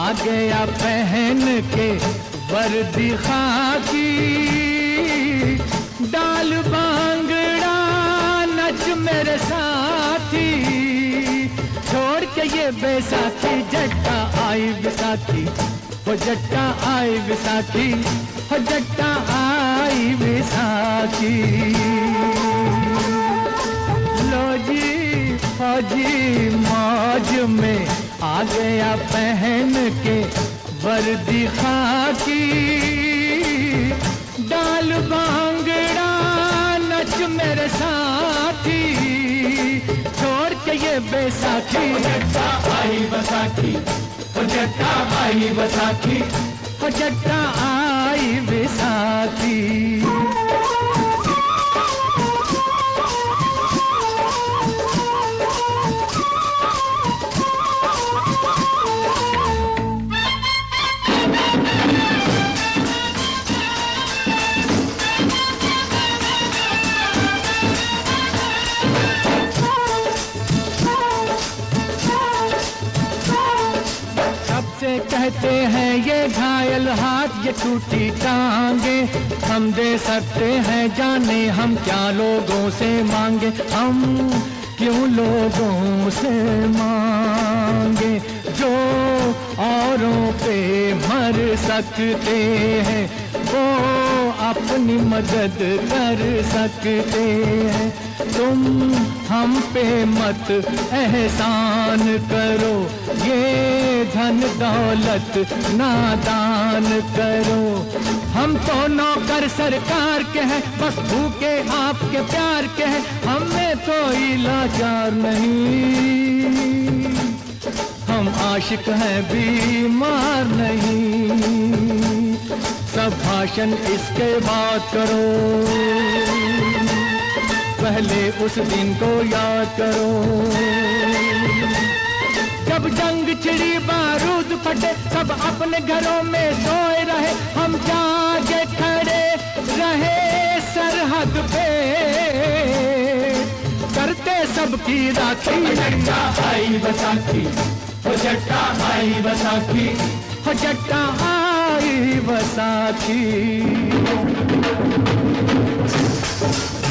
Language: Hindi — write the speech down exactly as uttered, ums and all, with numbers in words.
आ गया पहन के वर्दी खाकी, डाल भांगड़ा नच मेरे साथी, छोड़ के ये बैसाखी जट्टा आई विसाखी, वो जट्टा आई विसाखी, वो जट्टा आई विसाखी। लो जी फौजी मौज में आ गया पहन के वर्दी खाकी, डाल भांगड़ा नच मेरे साथी, छोड़ के ये बैसाखी जट्टा आई बैसाखी, जट्टा आई बैसाखी, जट्टा आई बैसाखी। कहते हैं ये घायल हाथ ये टूटी टांगे, हम दे सकते हैं जाने हम क्या लोगों से मांगे, हम क्यों लोगों से मांगे, जो औरों पे मर सकते हैं वो अपनी मदद कर सकते हैं। तुम हम पे मत एहसान करो, ये धन दौलत नादान करो, हम तो नौकर सरकार के हैं, बस भूखे आपके प्यार के हैं, हमें कोई लाचार नहीं, हम आशिक हैं बीमार नहीं। सब भाषण इसके बाद करो, पहले उस दिन को याद करो जब जंग छिड़ी बारूद फटे, सब अपने घरों में सोए रहे, हम जागे खड़े रहे सरहद पे, करते सबकी राखी। जट्टा आई बैसाखी, जट्टा आई बैसाखी, जट्टा आई बैसाखी।